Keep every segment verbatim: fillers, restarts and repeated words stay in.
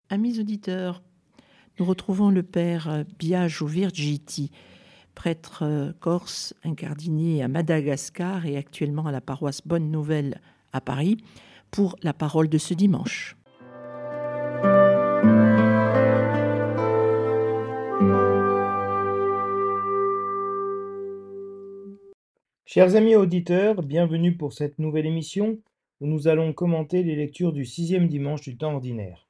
Amis auditeurs, nous retrouvons le père Biagio Virgiti, prêtre euh, corse incardiné à Madagascar et actuellement à la paroisse Bonne Nouvelle à Paris, pour la parole de ce dimanche. Chers amis auditeurs, bienvenue pour cette nouvelle émission où nous allons commenter les lectures du sixième dimanche du temps ordinaire.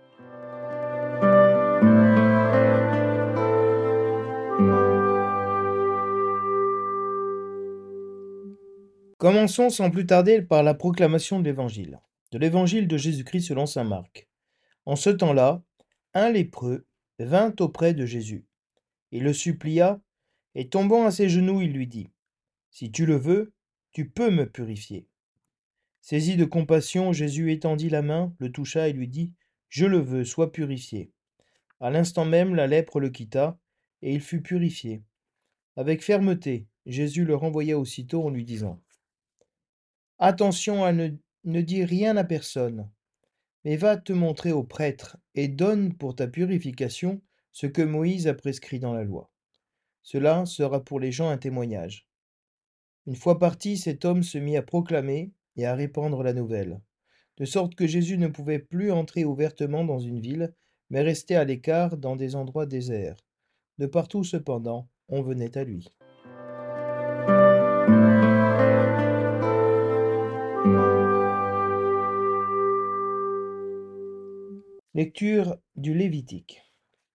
Commençons sans plus tarder par la proclamation de l'Évangile, de l'Évangile de Jésus-Christ selon saint Marc. En ce temps-là, un lépreux vint auprès de Jésus. Il le supplia, et tombant à ses genoux, il lui dit : « Si tu le veux, tu peux me purifier. » Saisi de compassion, Jésus étendit la main, le toucha et lui dit : « Je le veux, sois purifié. » À l'instant même, la lèpre le quitta, et il fut purifié. Avec fermeté, Jésus le renvoya aussitôt en lui disant : « Attention à ne, ne dire rien à personne, mais va te montrer au prêtre et donne pour ta purification ce que Moïse a prescrit dans la loi. Cela sera pour les gens un témoignage. » Une fois parti, cet homme se mit à proclamer et à répandre la nouvelle, de sorte que Jésus ne pouvait plus entrer ouvertement dans une ville, mais restait à l'écart dans des endroits déserts. De partout, cependant, on venait à lui. Lecture du Lévitique.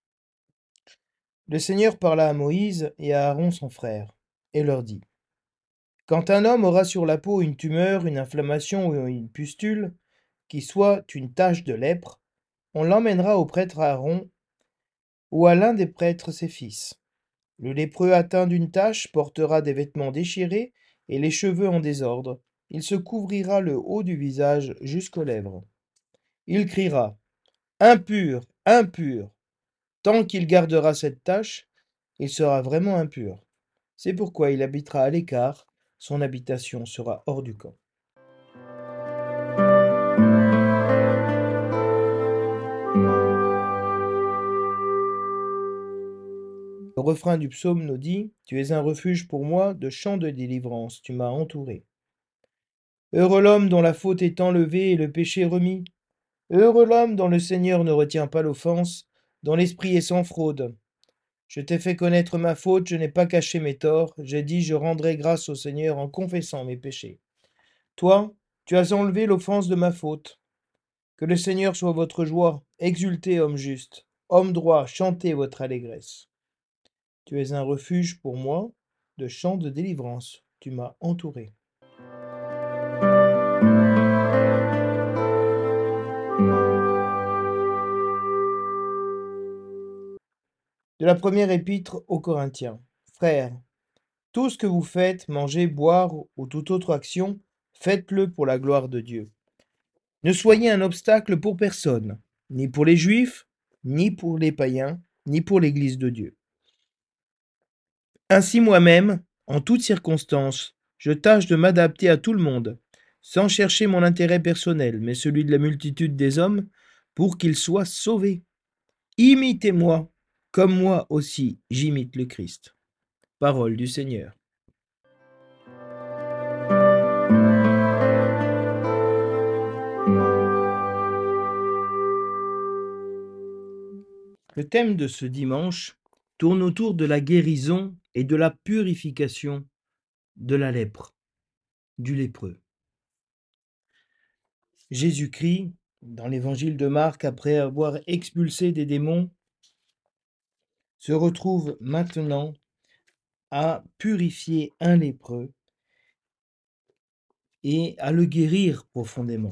Le Seigneur parla à Moïse et à Aaron son frère, et leur dit : « Quand un homme aura sur la peau une tumeur, une inflammation ou une pustule, qui soit une tache de lèpre, on l'emmènera au prêtre Aaron ou à l'un des prêtres ses fils. Le lépreux atteint d'une tache portera des vêtements déchirés et les cheveux en désordre. Il se couvrira le haut du visage jusqu'aux lèvres. Il criera : impur, impur. Tant qu'il gardera cette tache, il sera vraiment impur. C'est pourquoi il habitera à l'écart, son habitation sera hors du camp. Le refrain du psaume nous dit : tu es un refuge pour moi, de chants de délivrance, tu m'as entouré. Heureux l'homme dont la faute est enlevée et le péché remis. Heureux l'homme dont le Seigneur ne retient pas l'offense, dont l'esprit est sans fraude. Je t'ai fait connaître ma faute, je n'ai pas caché mes torts, j'ai dit je rendrai grâce au Seigneur en confessant mes péchés. Toi, tu as enlevé l'offense de ma faute. Que le Seigneur soit votre joie, exultez, homme juste, homme droit, chantez votre allégresse. Tu es un refuge pour moi, de chants de délivrance, tu m'as entouré. De la première épître aux Corinthiens. Frères, tout ce que vous faites, manger, boire ou toute autre action, faites-le pour la gloire de Dieu. Ne soyez un obstacle pour personne, ni pour les Juifs, ni pour les païens, ni pour l'Église de Dieu. Ainsi moi-même, en toutes circonstances, je tâche de m'adapter à tout le monde, sans chercher mon intérêt personnel, mais celui de la multitude des hommes, pour qu'ils soient sauvés. Imitez-moi, comme moi aussi j'imite le Christ. Parole du Seigneur. Le thème de ce dimanche tourne autour de la guérison et de la purification de la lèpre, du lépreux. Jésus-Christ, dans l'évangile de Marc, après avoir expulsé des démons, se retrouve maintenant à purifier un lépreux et à le guérir profondément.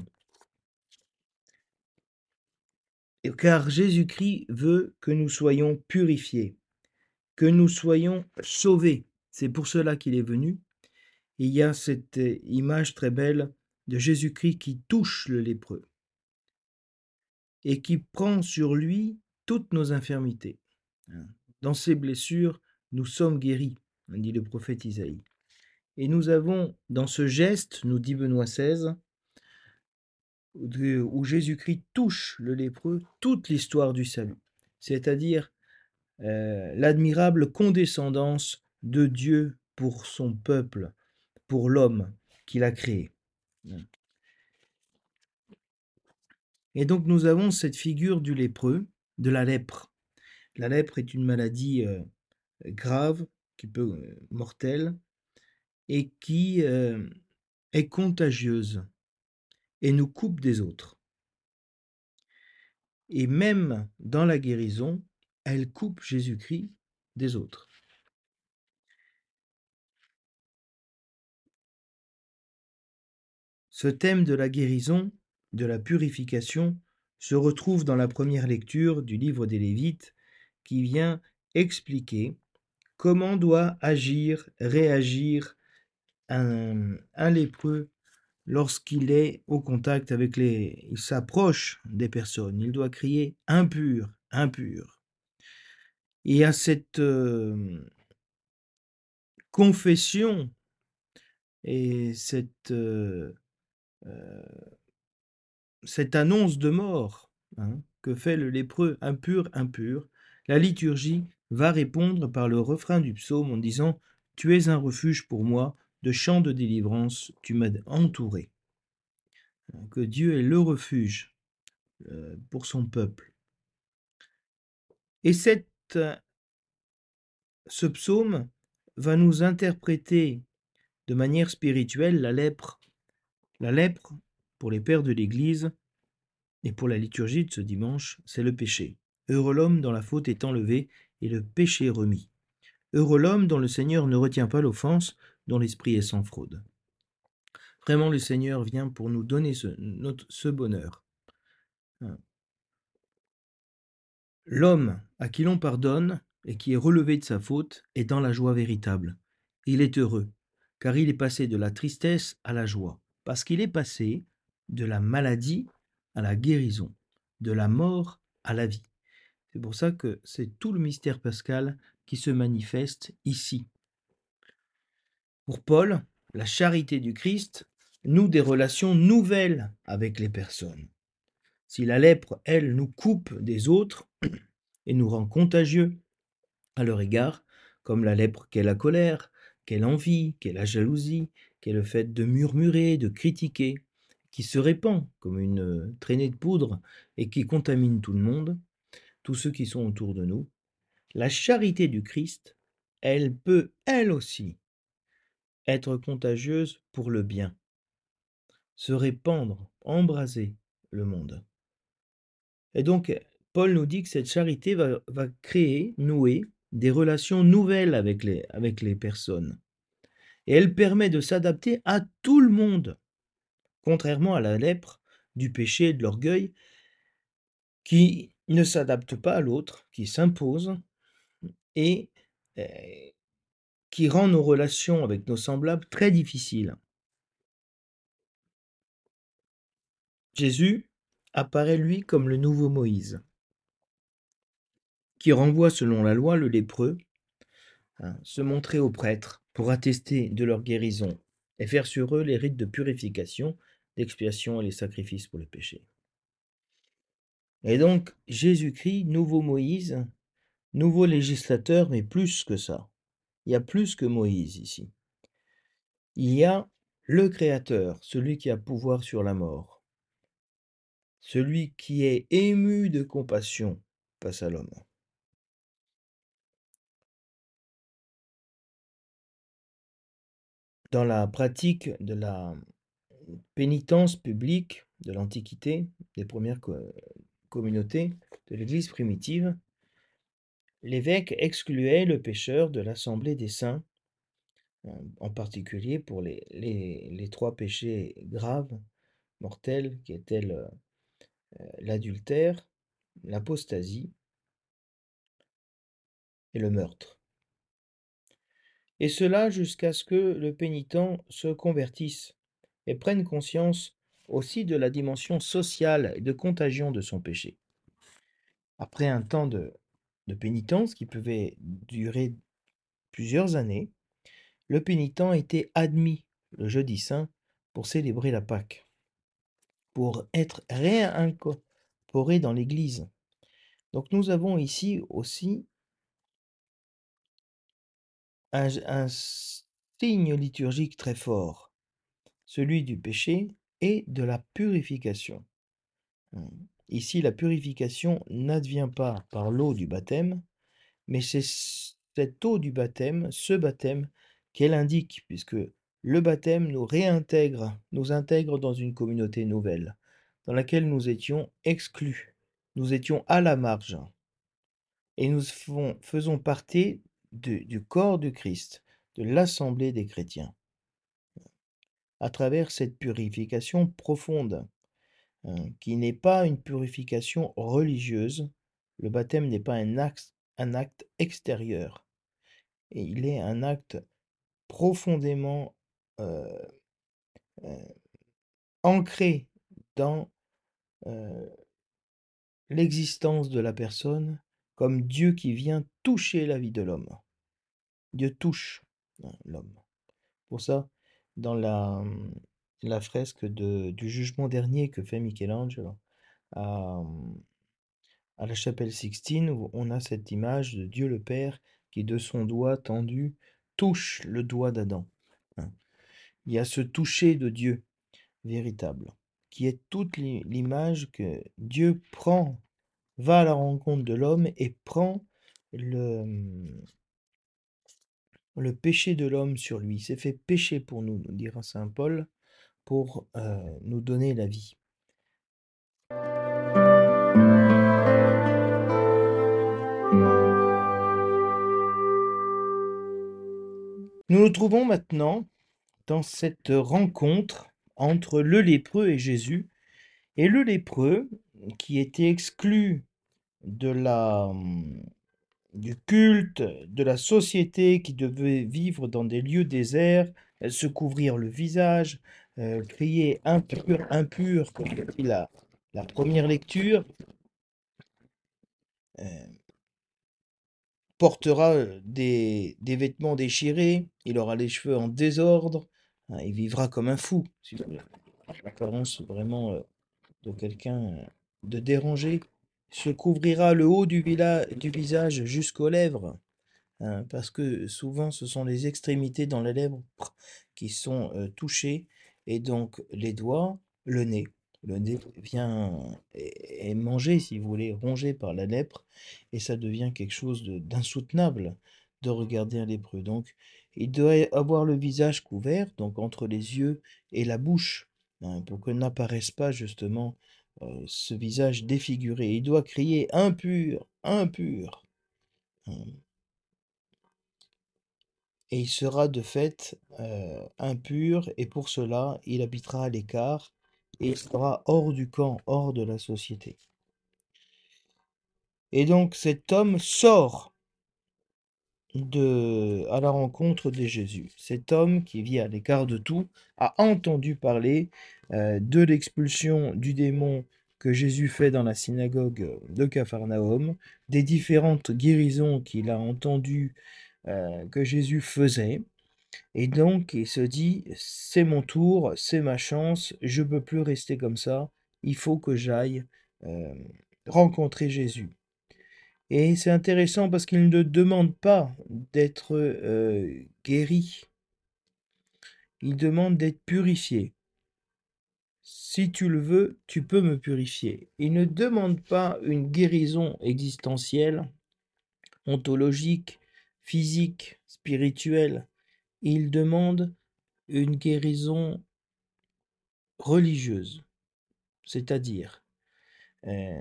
Car Jésus-Christ veut que nous soyons purifiés, que nous soyons sauvés. C'est pour cela qu'il est venu. Et il y a cette image très belle de Jésus-Christ qui touche le lépreux et qui prend sur lui toutes nos infirmités. Dans ses blessures, nous sommes guéris, dit le prophète Isaïe. Et nous avons, dans ce geste, nous dit Benoît seize, où Jésus-Christ touche le lépreux, toute l'histoire du salut, c'est-à-dire euh, l'admirable condescendance de Dieu pour son peuple, pour l'homme qu'il a créé. Et donc nous avons cette figure du lépreux, de la lèpre. La lèpre est une maladie euh, grave, qui peut euh, mortelle, et qui euh, est contagieuse et nous coupe des autres. Et même dans la guérison, elle coupe Jésus-Christ des autres. Ce thème de la guérison, de la purification, se retrouve dans la première lecture du livre des Lévites, qui vient expliquer comment doit agir, réagir un, un lépreux lorsqu'il est au contact avec les... il s'approche des personnes. Il doit crier « impur, impur ». Et à cette euh, confession et cette, euh, euh, cette annonce de mort hein, que fait le lépreux impur, impur, la liturgie va répondre par le refrain du psaume en disant « Tu es un refuge pour moi, de chants de délivrance, tu m'as entouré ». Que Dieu est le refuge euh, pour son peuple. Et cette, ce psaume va nous interpréter de manière spirituelle la lèpre. La lèpre, pour les pères de l'Église et pour la liturgie de ce dimanche, c'est le péché. Heureux l'homme dont la faute est enlevée et le péché remis. Heureux l'homme dont le Seigneur ne retient pas l'offense, dont l'esprit est sans fraude. Vraiment, le Seigneur vient pour nous donner ce, notre, ce bonheur. L'homme à qui l'on pardonne et qui est relevé de sa faute est dans la joie véritable. Il est heureux, car il est passé de la tristesse à la joie, parce qu'il est passé de la maladie à la guérison, de la mort à la vie. C'est pour ça que c'est tout le mystère pascal qui se manifeste ici. Pour Paul, la charité du Christ noue des relations nouvelles avec les personnes. Si la lèpre, elle, nous coupe des autres et nous rend contagieux à leur égard, comme la lèpre qu'est la colère, qu'est l'envie, qu'est la jalousie, qu'est le fait de murmurer, de critiquer, qui se répand comme une traînée de poudre et qui contamine tout le monde, tous ceux qui sont autour de nous. La charité du Christ, elle peut, elle aussi, être contagieuse pour le bien, se répandre, embraser le monde. Et donc, Paul nous dit que cette charité va, va créer, nouer des relations nouvelles avec les, avec les personnes. Et elle permet de s'adapter à tout le monde, contrairement à la lèpre du péché et de l'orgueil, qui ne s'adapte pas à l'autre, qui s'impose et euh, qui rend nos relations avec nos semblables très difficiles. Jésus apparaît, lui, comme le nouveau Moïse, qui renvoie selon la loi le lépreux, hein, se montrer aux prêtres pour attester de leur guérison et faire sur eux les rites de purification, d'expiation et les sacrifices pour le péché. Et donc, Jésus-Christ, nouveau Moïse, nouveau législateur, mais plus que ça. Il y a plus que Moïse ici. Il y a le Créateur, celui qui a pouvoir sur la mort, celui qui est ému de compassion face à l'homme. Dans la pratique de la pénitence publique de l'Antiquité, des premières communautés de l'Église primitive, l'évêque excluait le pécheur de l'assemblée des saints, en particulier pour les, les, les trois péchés graves, mortels, qui étaient le, l'adultère, l'apostasie et le meurtre. Et cela jusqu'à ce que le pénitent se convertisse et prenne conscience aussi de la dimension sociale et de contagion de son péché. Après un temps de, de pénitence qui pouvait durer plusieurs années, le pénitent était admis le jeudi saint pour célébrer la Pâque. pour être réincorporé dans l'Église. Donc nous avons ici aussi un, un signe liturgique très fort, celui du péché et de la purification. Ici, la purification n'advient pas par l'eau du baptême, mais c'est cette eau du baptême, ce baptême, qu'elle indique, puisque le baptême nous réintègre, nous intègre dans une communauté nouvelle, dans laquelle nous étions exclus, nous étions à la marge, et nous faisons partie de, du corps du Christ, de l'assemblée des chrétiens. À travers cette purification profonde, hein, qui n'est pas une purification religieuse, le baptême n'est pas un acte, un acte extérieur, et il est un acte profondément euh, euh, ancré dans euh, l'existence de la personne comme Dieu qui vient toucher la vie de l'homme. Dieu touche hein, l'homme. Pour ça, dans la, la fresque de, du jugement dernier que fait Michel-Ange à, à la chapelle Sixtine, où on a cette image de Dieu le Père qui, de son doigt tendu, touche le doigt d'Adam. Hein. Il y a ce toucher de Dieu véritable, qui est toute l'image que Dieu prend, va à la rencontre de l'homme et prend le, le péché de l'homme sur lui. Il s'est fait pécher pour nous, nous dira saint Paul, pour euh, nous donner la vie. Nous nous trouvons maintenant dans cette rencontre entre le lépreux et Jésus. Et le lépreux, qui était exclu de la, du culte, de la société, qui devait vivre dans des lieux déserts, se couvrir le visage, euh, crier impur, impur, comme dit la, la première lecture, euh, portera des, des vêtements déchirés, il aura les cheveux en désordre, hein, il vivra comme un fou, si vous voulez. L'apparence vraiment euh, de quelqu'un euh, de dérangé, se couvrira le haut du, vila- du visage jusqu'aux lèvres, hein, parce que souvent ce sont les extrémités dans les lèvres qui sont euh, touchées, et donc les doigts, le nez. Le nez vient est, est mangé, si vous voulez, rongé par la lèpre, et ça devient quelque chose de- d'insoutenable de regarder un lépreux. Donc, il doit avoir le visage couvert, donc entre les yeux et la bouche, hein, pour que n'apparaisse pas justement euh, ce visage défiguré. Il doit crier impur, impur. hein. Et il sera de fait euh, impur, et pour cela, il habitera à l'écart, et il sera hors du camp, hors de la société. Et donc cet homme sort de, à la rencontre de Jésus. Cet homme qui vit à l'écart de tout a entendu parler euh, de l'expulsion du démon que Jésus fait dans la synagogue de Capharnaüm, des différentes guérisons qu'il a entendues euh, que Jésus faisait. Et donc, il se dit, c'est mon tour, c'est ma chance, je ne peux plus rester comme ça, il faut que j'aille euh, rencontrer Jésus. Et c'est intéressant parce qu'il ne demande pas d'être euh, guéri, il demande d'être purifié. Si tu le veux, tu peux me purifier. Il ne demande pas une guérison existentielle, ontologique, physique, spirituelle. Il demande une guérison religieuse, c'est-à-dire euh,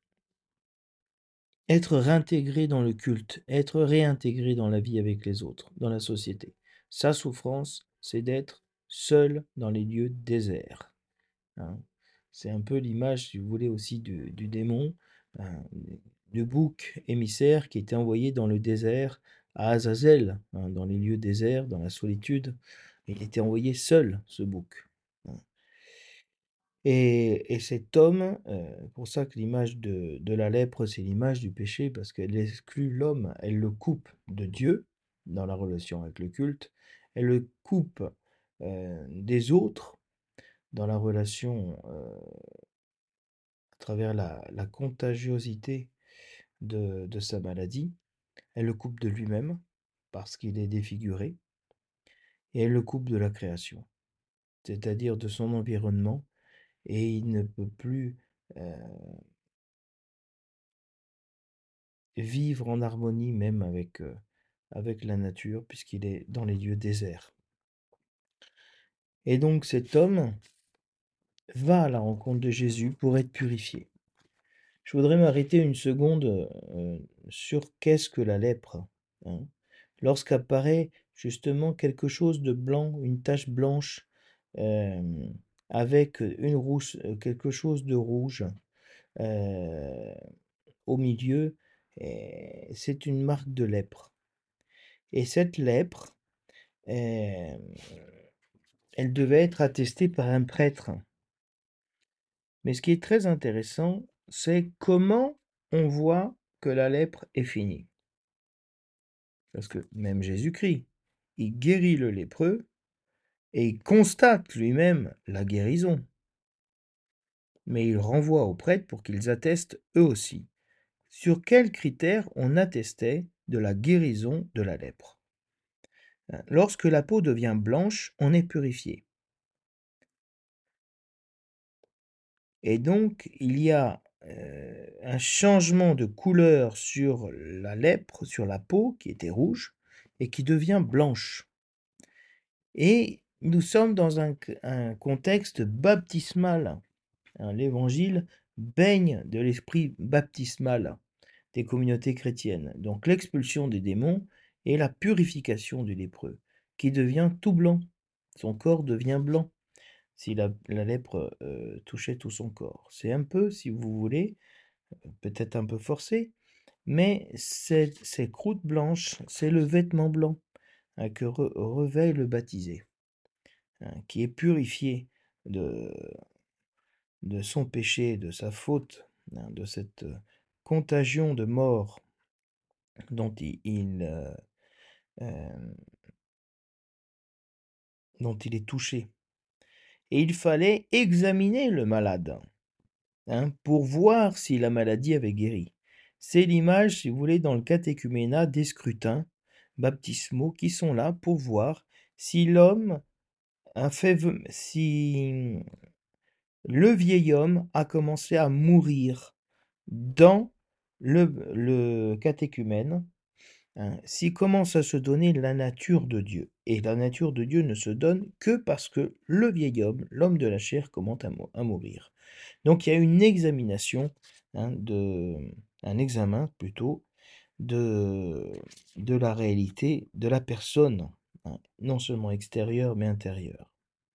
être réintégré dans le culte, être réintégré dans la vie avec les autres, dans la société. Sa souffrance, c'est d'être seul dans les lieux déserts. hein. C'est un peu l'image, si vous voulez, aussi du, du démon, hein, du bouc émissaire qui était envoyé dans le désert à Azazel, hein, dans les lieux déserts, dans la solitude. Il était envoyé seul, ce bouc. hein. Et, et cet homme, euh, pour ça que l'image de, de la lèpre, c'est l'image du péché, parce qu'elle exclut l'homme, elle le coupe de Dieu dans la relation avec le culte, elle le coupe euh, des autres, dans la relation euh, à travers la, la contagiosité de, de sa maladie. Elle le coupe de lui-même parce qu'il est défiguré et elle le coupe de la création, c'est-à-dire de son environnement, et il ne peut plus euh, vivre en harmonie même avec, euh, avec la nature puisqu'il est dans les lieux déserts. Et donc cet homme va à la rencontre de Jésus pour être purifié. Je voudrais m'arrêter une seconde euh, sur qu'est-ce que la lèpre. Hein. Lorsqu'apparaît justement quelque chose de blanc, une tache blanche, euh, avec une rousse, quelque chose de rouge euh, au milieu, c'est une marque de lèpre. Et cette lèpre, euh, elle devait être attestée par un prêtre. Mais ce qui est très intéressant, c'est comment on voit que la lèpre est finie. Parce que même Jésus-Christ, il guérit le lépreux et il constate lui-même la guérison. Mais il renvoie aux prêtres pour qu'ils attestent eux aussi. Sur quels critères on attestait de la guérison de la lèpre? Lorsque la peau devient blanche, on est purifié. Et donc, il y a euh, un changement de couleur sur la lèpre, sur la peau, qui était rouge, et qui devient blanche. Et nous sommes dans un, un contexte baptismal. Hein, l'Évangile baigne de l'esprit baptismal des communautés chrétiennes. Donc l'expulsion des démons et la purification du lépreux, qui devient tout blanc. Son corps devient blanc si la, la lèpre euh, touchait tout son corps. C'est un peu, si vous voulez, peut-être un peu forcé, mais ces, ces croûtes blanches, c'est le vêtement blanc hein, que re, revêt le baptisé, hein, qui est purifié de, de son péché, de sa faute, hein, de cette contagion de mort dont il, il, euh, euh, dont il est touché. Et il fallait examiner le malade hein, pour voir si la maladie avait guéri. C'est l'image, si vous voulez, dans le catéchuménat des scrutins baptismaux qui sont là pour voir si l'homme a fait, si le vieil homme a commencé à mourir dans le, le catéchumène, hein, s'il commence à se donner la nature de Dieu. Et la nature de Dieu ne se donne que parce que le vieil homme, l'homme de la chair, commence à, mou- à mourir. Donc il y a une examination, hein, de, un examen plutôt, de, de la réalité de la personne, hein, non seulement extérieure mais intérieure.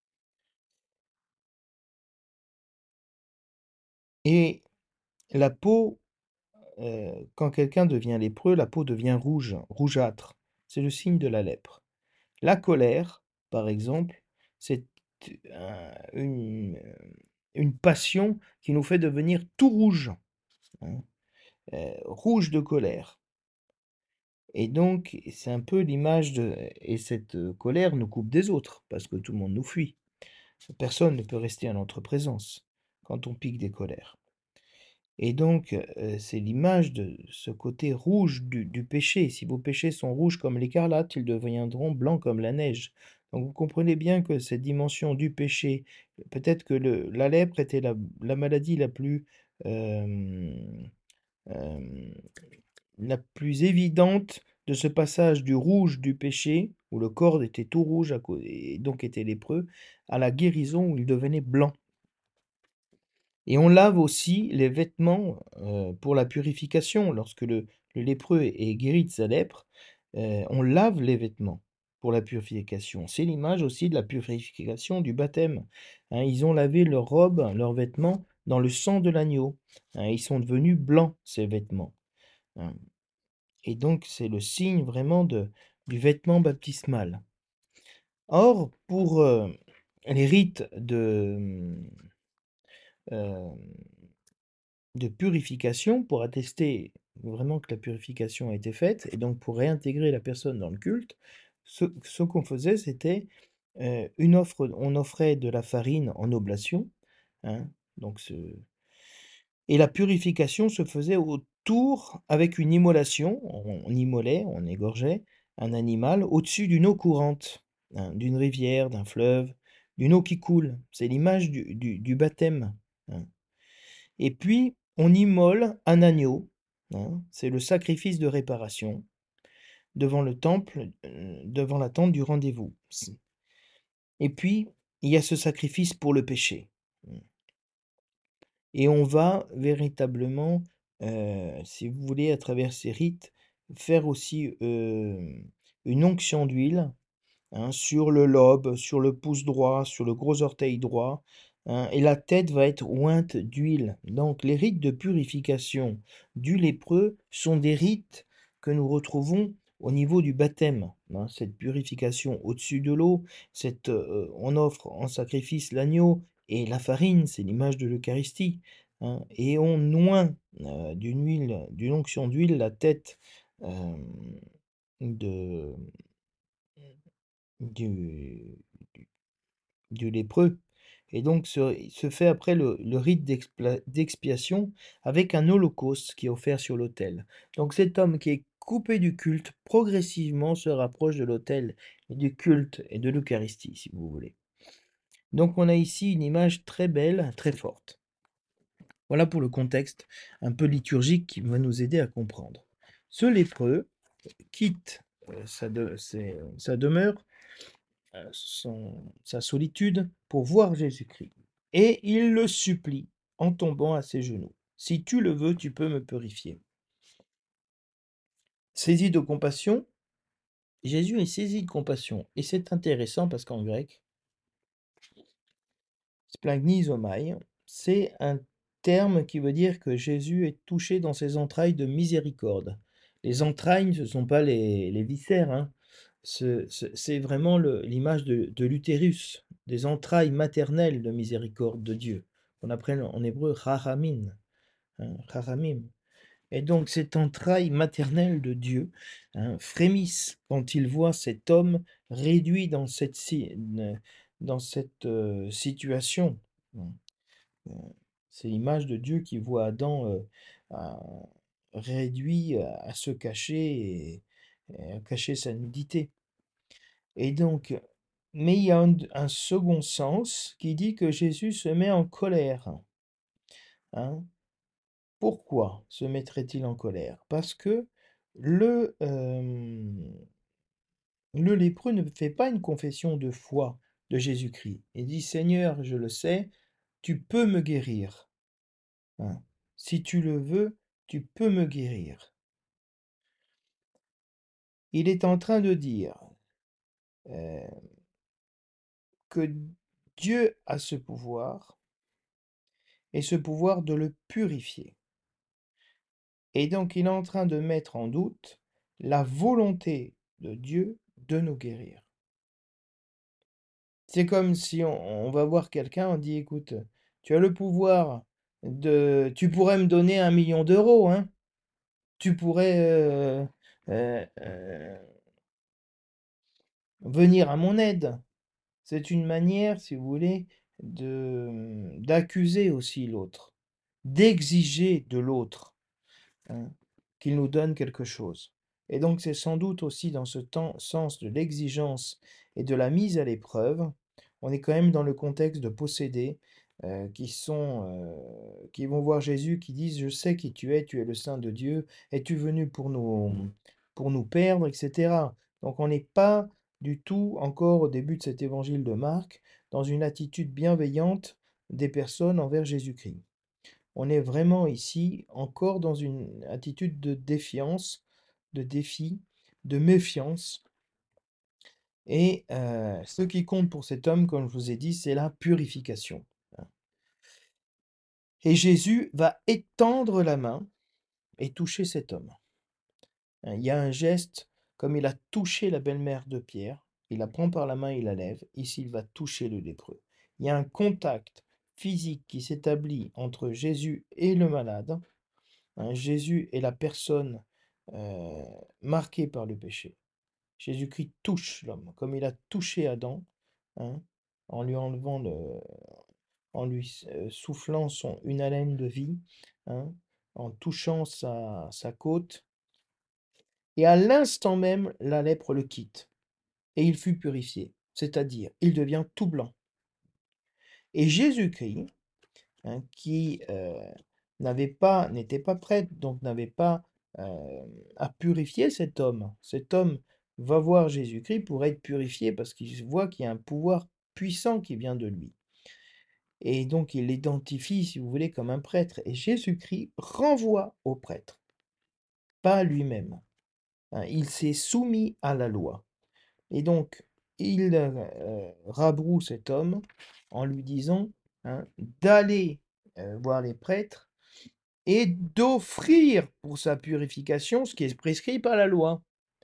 Et la peau, euh, quand quelqu'un devient lépreux, la peau devient rouge, rougeâtre. C'est le signe de la lèpre. La colère, par exemple, c'est euh, une, une passion qui nous fait devenir tout rouge, hein, euh, rouge de colère. Et donc, c'est un peu l'image de... Et cette euh, colère nous coupe des autres, parce que tout le monde nous fuit. Personne ne peut rester en notre présence quand on pique des colères. Et donc, euh, c'est l'image de ce côté rouge du, du péché. Si vos péchés sont rouges comme l'écarlate, ils deviendront blancs comme la neige. Donc, vous comprenez bien que cette dimension du péché, peut-être que le, la lèpre était la, la maladie la plus, euh, euh, la plus évidente de ce passage du rouge du péché, où le corps était tout rouge à cause- et donc était lépreux, à la guérison où il devenait blanc. Et on lave aussi les vêtements euh, pour la purification. Lorsque le, le lépreux est, est guéri de sa lèpre, euh, on lave les vêtements pour la purification. C'est l'image aussi de la purification du baptême. Hein, ils ont lavé leurs robes, leurs vêtements dans le sang de l'agneau. Hein, ils sont devenus blancs, ces vêtements. Hein. Et donc, c'est le signe vraiment de, du vêtement baptismal. Or, pour euh, les rites de, euh, de purification, pour attester vraiment que la purification a été faite, et donc pour réintégrer la personne dans le culte, ce, ce qu'on faisait, c'était euh, une offre, on offrait de la farine en oblation, hein, donc ce... et la purification se faisait autour avec une immolation, on, on immolait, on égorgeait un animal au-dessus d'une eau courante, hein, d'une rivière, d'un fleuve, d'une eau qui coule. C'est l'image du, du- du baptême, hein. Et puis, on immole un agneau, hein, c'est le sacrifice de réparation, devant le temple, euh, devant la tente du rendez-vous. Et puis, il y a ce sacrifice pour le péché. Et on va véritablement, euh, si vous voulez, à travers ces rites, faire aussi euh, une onction d'huile, hein, sur le lobe, sur le pouce droit, sur le gros orteil droit, hein, et la tête va être ointe d'huile. Donc les rites de purification du lépreux sont des rites que nous retrouvons au niveau du baptême, hein, cette purification au-dessus de l'eau, cette, euh, on offre en sacrifice l'agneau et la farine, c'est l'image de l'Eucharistie, hein, et on oint euh, d'une huile, d'une onction d'huile la tête euh, de, du, du lépreux. Et donc se, se fait après le, le rite d'expla- d'expiation avec un holocauste qui est offert sur l'autel. Donc cet homme qui est coupé du culte, progressivement se rapproche de l'autel et du culte et de l'Eucharistie, si vous voulez. Donc on a ici une image très belle, très forte. Voilà pour le contexte un peu liturgique qui va nous aider à comprendre. Ce lépreux quitte euh, sa, de- ses- sa demeure, euh, son- sa solitude, pour voir Jésus-Christ. Et il le supplie en tombant à ses genoux. Si tu le veux, tu peux me purifier. Saisi de compassion, Jésus est saisi de compassion. Et c'est intéressant parce qu'en grec, splagnisomai, c'est un terme qui veut dire que Jésus est touché dans ses entrailles de miséricorde. Les entrailles, ce ne sont pas les, les viscères, hein. Ce- ce- C'est vraiment le- l'image de, de l'utérus, des entrailles maternelles de miséricorde de Dieu, qu'on appelle en hébreu rahamim, hein, rahamim. Et donc cette entraille maternelle de Dieu, hein, frémissent quand il voit cet homme réduit dans cette, si- euh, dans cette euh, situation. Hein. Euh, C'est l'image de Dieu qui voit Adam euh, à- réduit à, à se cacher et, et à cacher sa nudité. Et donc, mais il y a un, un second sens qui dit que Jésus se met en colère, hein. Pourquoi se mettrait-il en colère? Parce que le, euh, le lépreux ne fait pas une confession de foi de Jésus-Christ. Il dit, Seigneur, je le sais, tu peux me guérir, hein. Si tu le veux, tu peux me guérir. Il est en train de dire euh, que Dieu a ce pouvoir et ce pouvoir de le purifier. Et donc il est en train de mettre en doute la volonté de Dieu de nous guérir. C'est comme si on, on va voir quelqu'un, on dit, écoute, tu as le pouvoir de... Tu pourrais me donner un million d'euros, hein? Tu pourrais euh, euh, euh, venir à mon aide. C'est une manière, si vous voulez, de d'accuser aussi l'autre, d'exiger de l'autre, hein, qu'il nous donne quelque chose. Et donc c'est sans doute aussi dans ce temps, sens de l'exigence et de la mise à l'épreuve, on est quand même dans le contexte de possédés euh, qui sont, euh, qui vont voir Jésus, qui disent, je sais qui tu es, tu es le Saint de Dieu, es-tu venu pour nous, pour nous perdre, et cetera. Donc on n'est pas du tout encore au début de cet évangile de Marc dans une attitude bienveillante des personnes envers Jésus-Christ. On est vraiment ici encore dans une attitude de défiance, de défi, de méfiance. Et euh, ce qui compte pour cet homme, comme je vous ai dit, c'est la purification, hein. Et Jésus va étendre la main et toucher cet homme, hein. Il y a un geste, comme il a touché la belle-mère de Pierre, il la prend par la main, il la lève. Ici, il va toucher le lépreux. Il y a un contact physique qui s'établit entre Jésus et le malade, hein. Jésus est la personne euh, marquée par le péché. Jésus-Christ touche l'homme, comme il a touché Adam, hein, en lui enlevant le, en lui euh, soufflant son, une haleine de vie, hein, en touchant sa, sa côte, et à l'instant même, la lèpre le quitte, et il fut purifié, c'est-à-dire, il devient tout blanc. Et Jésus-Christ, hein, qui euh, n'avait pas, n'était pas prêtre, donc n'avait pas euh, à purifier cet homme. Cet homme va voir Jésus-Christ pour être purifié parce qu'il voit qu'il y a un pouvoir puissant qui vient de lui. Et donc il l'identifie, si vous voulez, comme un prêtre. Et Jésus-Christ renvoie au prêtre, pas lui-même. Hein, il s'est soumis à la loi. Et donc, il euh, rabroue cet homme en lui disant, hein, d'aller euh, voir les prêtres et d'offrir pour sa purification ce qui est prescrit par la loi.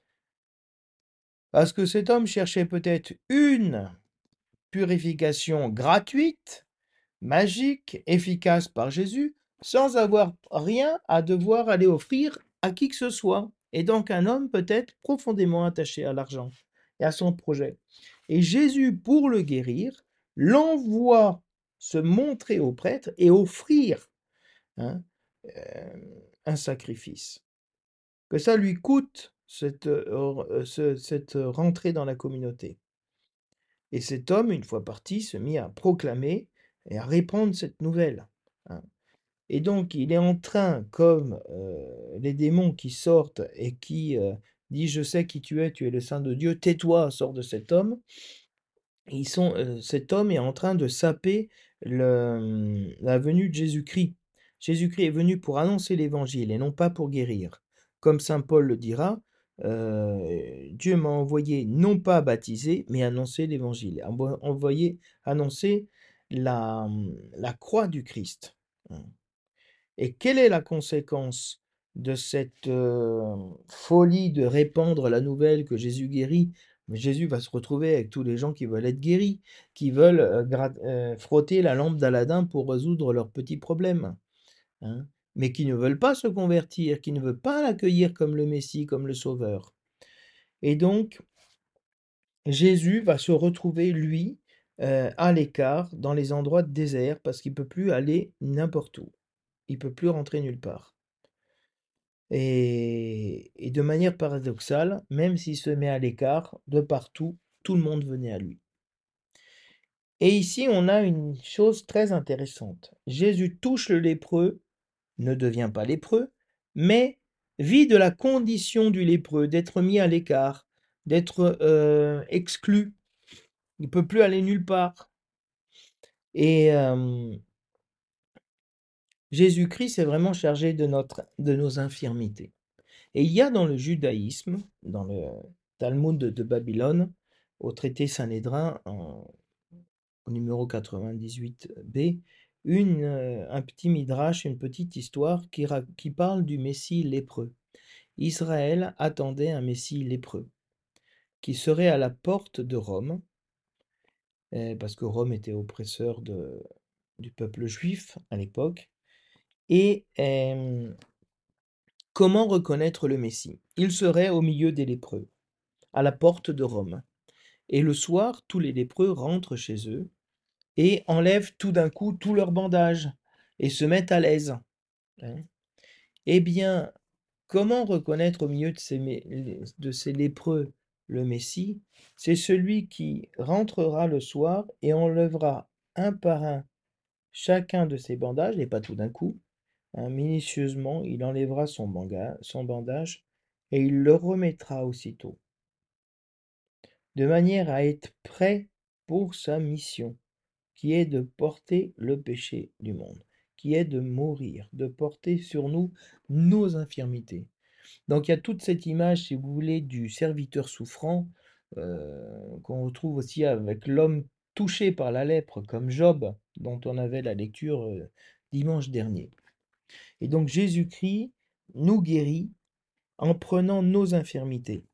Parce que cet homme cherchait peut-être une purification gratuite, magique, efficace par Jésus, sans avoir rien à devoir aller offrir à qui que ce soit. Et donc un homme peut-être profondément attaché à l'argent et à son projet. Et Jésus, pour le guérir, l'envoie se montrer au prêtre et offrir, hein, euh, un sacrifice. Que ça lui coûte cette, euh, ce- cette rentrée dans la communauté. Et cet homme, une fois parti, se mit à proclamer et à répandre cette nouvelle, hein. Et donc, il est en train, comme euh, les démons qui sortent et qui euh, disent: Je sais qui tu es, tu es le Saint de Dieu, tais-toi, sors de cet homme. Ils sont, euh, cet homme est en train de saper le, la venue de Jésus-Christ. Jésus-Christ est venu pour annoncer l'évangile et non pas pour guérir. Comme saint Paul le dira, euh, Dieu m'a envoyé non pas baptiser, mais annoncer l'évangile, envo- envoyé annoncer la, la croix du Christ. Et quelle est la conséquence de cette euh, folie de répandre la nouvelle que Jésus guérit? Mais Jésus va se retrouver avec tous les gens qui veulent être guéris, qui veulent euh, grat- euh, frotter la lampe d'Aladin pour résoudre leurs petits problèmes, hein, mais qui ne veulent pas se convertir, qui ne veulent pas l'accueillir comme le Messie, comme le Sauveur. Et donc, Jésus va se retrouver, lui, euh, à l'écart, dans les endroits de désert, parce qu'il ne peut plus aller n'importe où. Il ne peut plus rentrer nulle part. Et, et de manière paradoxale, même s'il se met à l'écart, de partout, tout le monde venait à lui. Et ici, on a une chose très intéressante. Jésus touche le lépreux, ne devient pas lépreux, mais vit de la condition du lépreux, d'être mis à l'écart, d'être euh, exclu. Il ne peut plus aller nulle part. Et euh, Jésus-Christ est vraiment chargé de, notre, de nos infirmités. Et il y a dans le judaïsme, dans le Talmud de, de Babylone, au traité Sanhédrin, en, au numéro quatre-vingt-dix-huit b, une, euh, un petit midrash, une petite histoire qui, ra- qui parle du Messie lépreux. Israël attendait un Messie lépreux qui serait à la porte de Rome, euh, parce que Rome était oppresseur de, du peuple juif à l'époque. Et euh, comment reconnaître le Messie? Il serait au milieu des lépreux, à la porte de Rome. Et le soir, tous les lépreux rentrent chez eux et enlèvent tout d'un coup tous leurs bandages et se mettent à l'aise, hein. Eh bien, comment reconnaître au milieu de ces, mé- de ces lépreux le Messie? C'est celui qui rentrera le soir et enlèvera un par un chacun de ses bandages, et pas tout d'un coup, hein, minutieusement, il enlèvera son, banga- son bandage et il le remettra aussitôt, de manière à être prêt pour sa mission, qui est de porter le péché du monde, qui est de mourir, de porter sur nous nos infirmités. Donc il y a toute cette image, si vous voulez, du serviteur souffrant, euh, qu'on retrouve aussi avec l'homme touché par la lèpre, comme Job, dont on avait la lecture euh, dimanche dernier. Et donc Jésus-Christ nous guérit en prenant nos infirmités.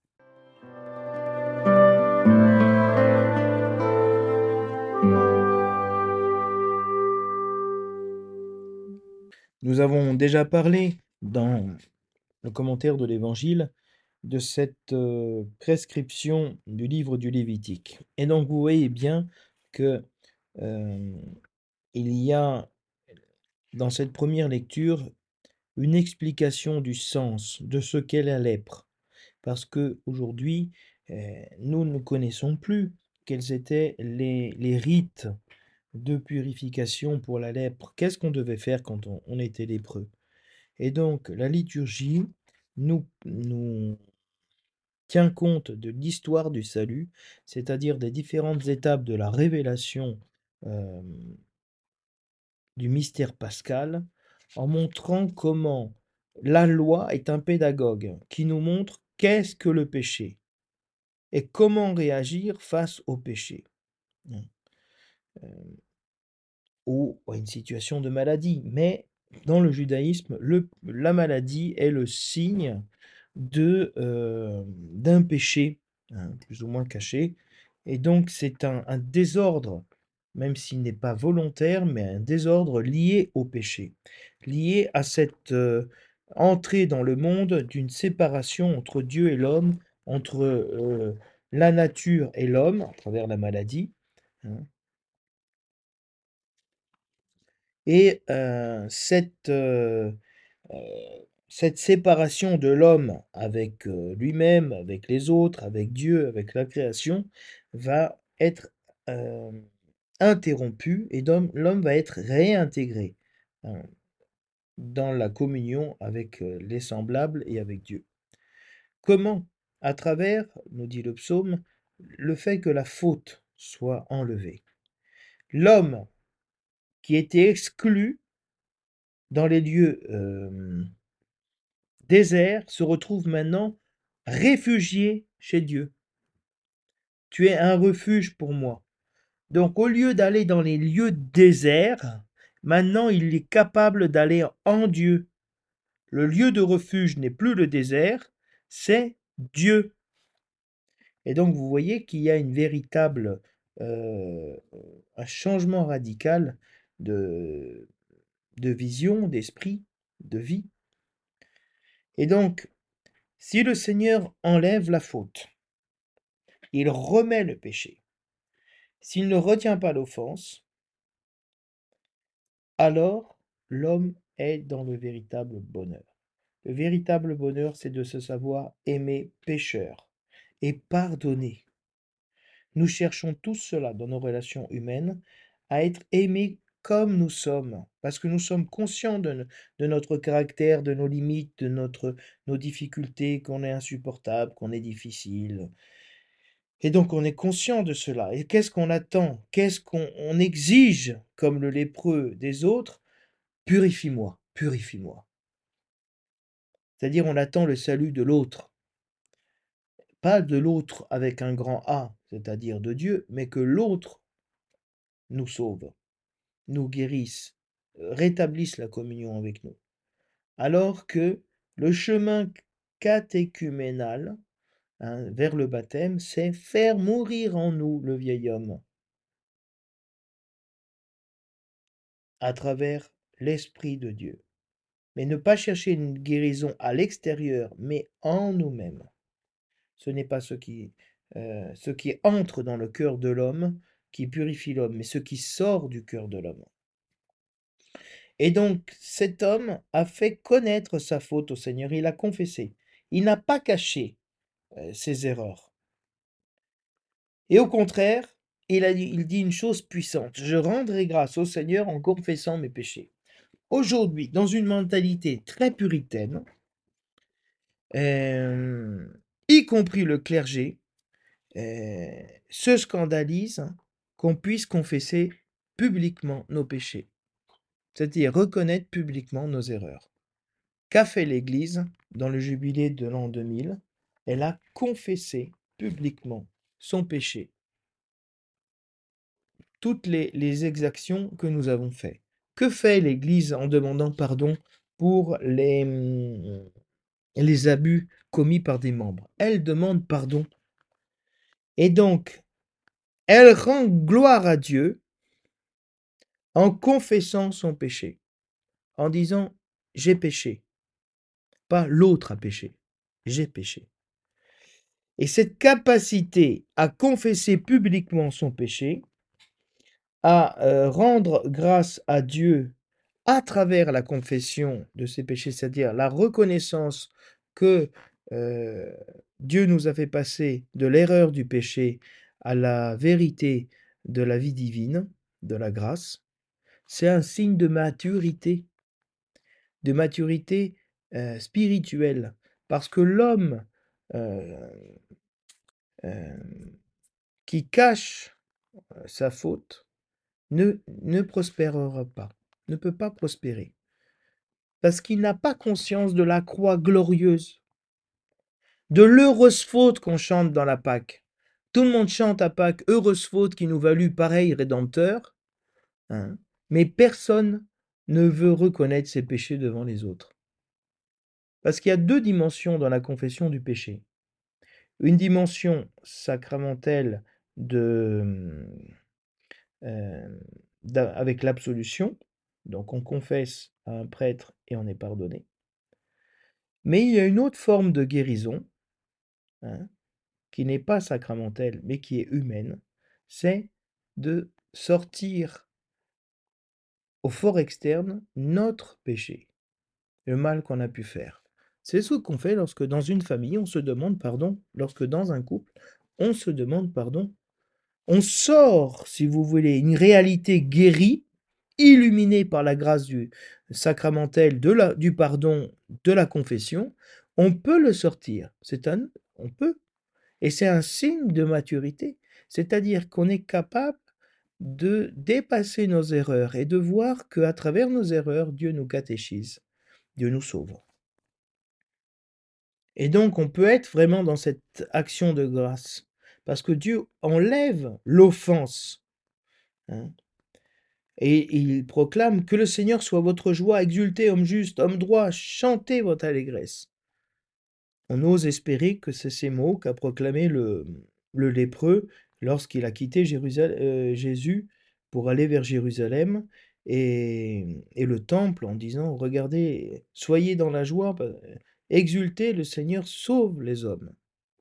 Nous avons déjà parlé dans le commentaire de l'Évangile de cette euh, prescription du livre du Lévitique. Et donc vous voyez bien que euh, il y a dans cette première lecture une explication du sens de ce qu'est la lèpre. Parce que aujourd'hui, euh, nous ne connaissons plus quels étaient les, les rites de purification pour la lèpre. Qu'est-ce qu'on devait faire quand on, on était lépreux? Et donc, la liturgie nous, nous tient compte de l'histoire du salut, c'est-à-dire des différentes étapes de la révélation euh, du mystère pascal, en montrant comment la loi est un pédagogue qui nous montre qu'est-ce que le péché et comment réagir face au péché. Euh, ou à une situation de maladie. Mais dans le judaïsme, le, la maladie est le signe de, euh, d'un péché, hein, plus ou moins caché. Et donc c'est un, un désordre, même s'il n'est pas volontaire, mais un désordre lié au péché, lié à cette euh, entrée dans le monde d'une séparation entre Dieu et l'homme, entre euh, la nature et l'homme, à travers la maladie. Hein. Et euh, cette, euh, euh, cette séparation de l'homme avec euh, lui-même, avec les autres, avec Dieu, avec la création, va être euh, interrompue et l'homme l'homme va être réintégré hein, dans la communion avec euh, les semblables et avec Dieu. Comment? À travers, nous dit le psaume, le fait que la faute soit enlevée. L'homme qui était exclu dans les lieux euh, déserts se retrouve maintenant réfugié chez Dieu. Tu es un refuge pour moi. Donc au lieu d'aller dans les lieux déserts, maintenant il est capable d'aller en Dieu. Le lieu de refuge n'est plus le désert, c'est Dieu. Et donc vous voyez qu'il y a une véritable euh, un changement radical de, de vision, d'esprit, de vie. Et donc, si le Seigneur enlève la faute, il remet le péché. S'il ne retient pas l'offense, alors l'homme est dans le véritable bonheur. Le véritable bonheur, c'est de se savoir aimer pécheur et pardonner. Nous cherchons tous cela dans nos relations humaines, à être aimés comme nous sommes, parce que nous sommes conscients de, de notre caractère, de nos limites, de notre, nos difficultés, qu'on est insupportable, qu'on est difficile. Et donc on est conscient de cela. Et qu'est-ce qu'on attend? Qu'est-ce qu'on on exige comme le lépreux des autres? Purifie-moi, purifie-moi. C'est-à-dire on attend le salut de l'autre. Pas de l'autre avec un grand A, c'est-à-dire de Dieu, mais que l'autre nous sauve, nous guérisse, rétablisse la communion avec nous. Alors que le chemin catéchuménal hein, vers le baptême, c'est faire mourir en nous le vieil homme à travers l'Esprit de Dieu. Mais ne pas chercher une guérison à l'extérieur, mais en nous-mêmes. Ce n'est pas ce qui, euh, ce qui entre dans le cœur de l'homme qui purifie l'homme, mais ce qui sort du cœur de l'homme. Et donc cet homme a fait connaître sa faute au Seigneur, il a confessé. Il n'a pas caché euh, ses erreurs. Et au contraire, il, a dit, il dit une chose puissante, je rendrai grâce au Seigneur en confessant mes péchés. Aujourd'hui, dans une mentalité très puritaine, euh, y compris le clergé, euh, se scandalise qu'on puisse confesser publiquement nos péchés, c'est-à-dire reconnaître publiquement nos erreurs. Qu'a fait l'Église dans le jubilé de l'an deux mille? Elle a confessé publiquement son péché, toutes les, les exactions que nous avons faites. Que fait l'Église en demandant pardon pour les, les abus commis par des membres? Elle demande pardon. Et donc, elle rend gloire à Dieu en confessant son péché, en disant j'ai péché, pas l'autre a péché, j'ai péché. Et cette capacité à confesser publiquement son péché, à euh, rendre grâce à Dieu à travers la confession de ses péchés, c'est-à-dire la reconnaissance que euh, Dieu nous a fait passer de l'erreur du péché à la vérité de la vie divine, de la grâce, c'est un signe de maturité, de maturité euh, spirituelle, parce que l'homme euh, euh, qui cache euh, sa faute ne, ne prospérera pas, ne peut pas prospérer, parce qu'il n'a pas conscience de la croix glorieuse, de l'heureuse faute qu'on chante dans la Pâque. Tout le monde chante à Pâques, heureuse faute qui nous valut pareil Rédempteur, hein, mais personne ne veut reconnaître ses péchés devant les autres. Parce qu'il y a deux dimensions dans la confession du péché. Une dimension sacramentelle de, euh, avec l'absolution, donc on confesse à un prêtre et on est pardonné. Mais il y a une autre forme de guérison, hein, qui n'est pas sacramentelle, mais qui est humaine, c'est de sortir au fort externe notre péché, le mal qu'on a pu faire. C'est ce qu'on fait lorsque dans une famille, on se demande pardon, lorsque dans un couple, on se demande pardon. On sort, si vous voulez, une réalité guérie, illuminée par la grâce du sacramentel, de la, du pardon, de la confession. On peut le sortir. C'est un, on peut. Et c'est un signe de maturité. C'est-à-dire qu'on est capable de dépasser nos erreurs et de voir qu'à travers nos erreurs, Dieu nous catéchise, Dieu nous sauve. Et donc, on peut être vraiment dans cette action de grâce, parce que Dieu enlève l'offense. Hein. Et il proclame que le Seigneur soit votre joie, exultez, homme juste, homme droit, chantez votre allégresse. On ose espérer que c'est ces mots qu'a proclamé le, le lépreux lorsqu'il a quitté Jérusalem, euh, Jésus pour aller vers Jérusalem et, et le temple en disant, regardez, soyez dans la joie, exultez, le Seigneur sauve les hommes.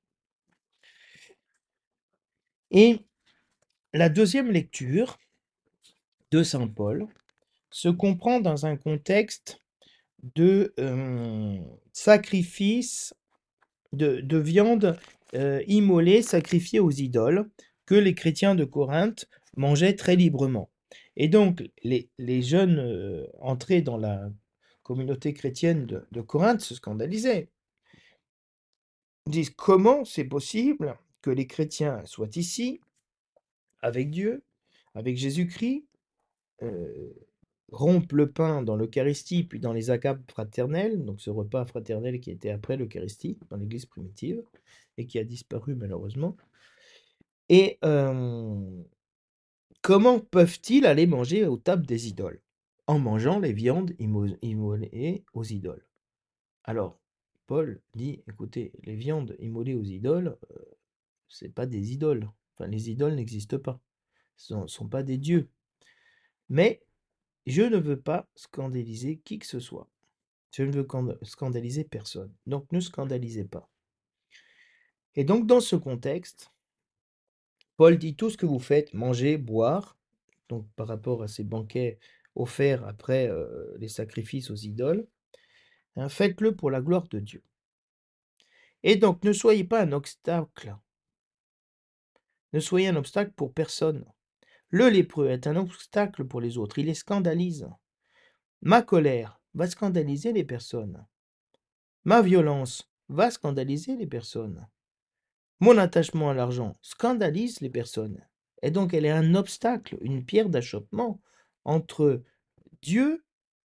Et la deuxième lecture de saint Paul se comprend dans un contexte de euh, sacrifice de, de viande euh, immolée, sacrifiée aux idoles, que les chrétiens de Corinthe mangeaient très librement. Et donc, les, les jeunes euh, entrés dans la communauté chrétienne de, de Corinthe se scandalisaient. Ils disent, comment c'est possible que les chrétiens soient ici, avec Dieu, avec Jésus-Christ, euh, rompent le pain dans l'Eucharistie, puis dans les acapes fraternelles, donc ce repas fraternel qui était après l'Eucharistie, dans l'Église primitive, et qui a disparu malheureusement. Et euh, comment peuvent-ils aller manger aux tables des idoles? En mangeant les viandes immolées aux idoles. Alors, Paul dit, écoutez, les viandes immolées aux idoles, euh, c'est pas des idoles. Enfin, les idoles n'existent pas. Ce ne sont pas des dieux. Mais je ne veux pas scandaliser qui que ce soit. Je ne veux scandaliser personne. Donc ne scandalisez pas. Et donc dans ce contexte, Paul dit tout ce que vous faites, manger, boire, donc par rapport à ces banquets offerts après euh, les sacrifices aux idoles, hein, faites-le pour la gloire de Dieu. Et donc ne soyez pas un obstacle. Ne soyez un obstacle pour personne. Le lépreux est un obstacle pour les autres. Il les scandalise. Ma colère va scandaliser les personnes. Ma violence va scandaliser les personnes. Mon attachement à l'argent scandalise les personnes. Et donc elle est un obstacle, une pierre d'achoppement entre Dieu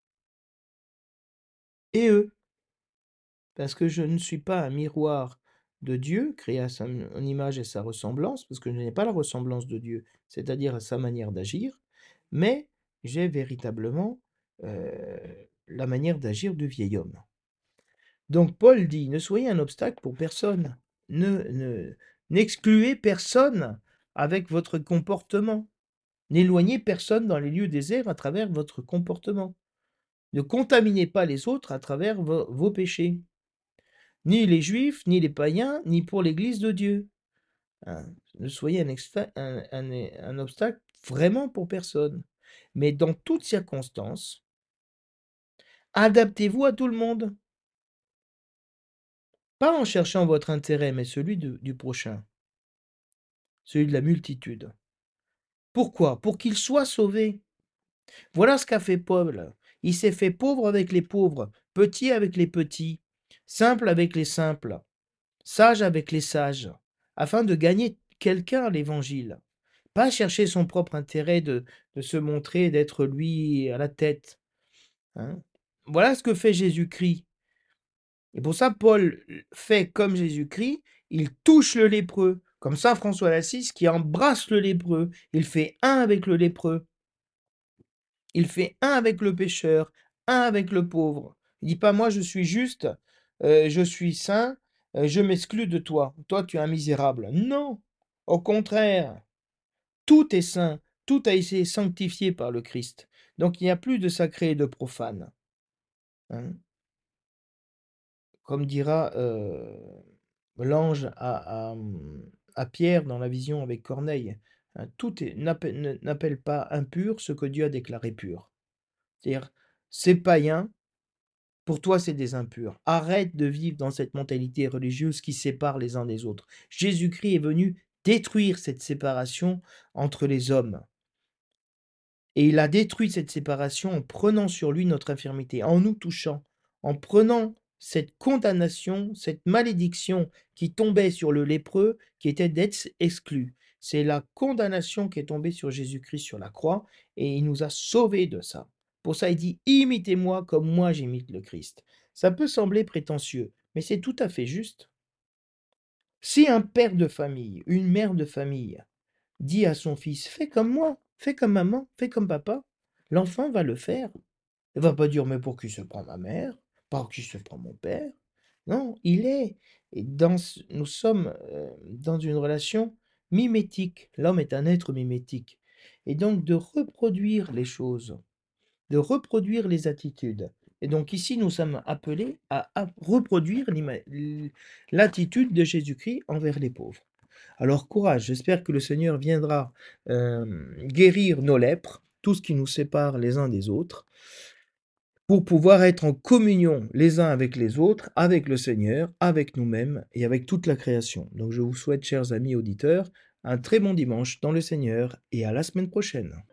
et eux. Parce que je ne suis pas un miroir de Dieu, créé à son image et sa ressemblance, parce que je n'ai pas la ressemblance de Dieu, c'est-à-dire à sa manière d'agir, mais j'ai véritablement euh, la manière d'agir du vieil homme. Donc Paul dit, ne soyez un obstacle pour personne. Ne, ne, n'excluez personne avec votre comportement. N'éloignez personne dans les lieux déserts à travers votre comportement. Ne contaminez pas les autres à travers vos, vos péchés. ni les juifs, ni les païens, ni pour l'Église de Dieu. Hein. Ne soyez un, exta- un- un- un obstacle vraiment pour personne. Mais dans toutes circonstances, adaptez-vous à tout le monde. Pas en cherchant votre intérêt, mais celui de- du prochain, celui de la multitude. Pourquoi? Pour qu'il soit sauvé. Voilà ce qu'a fait Paul. Il s'est fait pauvre avec les pauvres, petit avec les petits, simple avec les simples, sage avec les sages, afin de gagner quelqu'un à l'évangile. Pas chercher son propre intérêt de, de se montrer, d'être lui à la tête. Hein. Voilà ce que fait Jésus-Christ. Et pour ça, Paul fait comme Jésus-Christ, il touche le lépreux, comme saint François d'Assise qui embrasse le lépreux. Il fait un avec le lépreux. Il fait un avec le pécheur, un avec le pauvre. Il dit pas moi je suis juste, euh, je suis saint, euh, je m'exclus de toi. Toi tu es un misérable. Non, au contraire, tout est saint, tout a été sanctifié par le Christ. Donc il n'y a plus de sacré et de profane. Hein. Comme dira euh, l'ange à, à, à Pierre dans la vision avec Corneille. Hein, tout est, n'appelle, ne- n'appelle pas impur ce que Dieu a déclaré pur. C'est-à-dire, c'est païen. Pour toi, c'est des impurs. Arrête de vivre dans cette mentalité religieuse qui sépare les uns des autres. Jésus-Christ est venu détruire cette séparation entre les hommes. Et il a détruit cette séparation en prenant sur lui notre infirmité, en nous touchant, en prenant cette condamnation, cette malédiction qui tombait sur le lépreux, qui était d'être exclu. C'est la condamnation qui est tombée sur Jésus-Christ sur la croix, et il nous a sauvés de ça. Pour ça, il dit, imitez-moi comme moi j'imite le Christ. Ça peut sembler prétentieux, mais c'est tout à fait juste. Si un père de famille, une mère de famille, dit à son fils: «Fais comme moi, fais comme maman, fais comme papa», l'enfant va le faire. Il va pas dire: «Mais pour qui se prend ma mère? Pour qui se prend mon père?» Non, il est et dans ce nous sommes, heu, dans une relation mimétique. L'homme est un être mimétique et donc de reproduire les choses, de reproduire les attitudes et donc ici, nous sommes appelés à à reproduire l'ima l l'attitude de Jésus-Christ envers les pauvres. Alors courage, j'espère que le Seigneur viendra euh, guérir nos lèpres, tout ce qui nous sépare les uns des autres, pour pouvoir être en communion les uns avec les autres, avec le Seigneur, avec nous-mêmes et avec toute la création. Donc je vous souhaite, chers amis auditeurs, un très bon dimanche dans le Seigneur et à la semaine prochaine.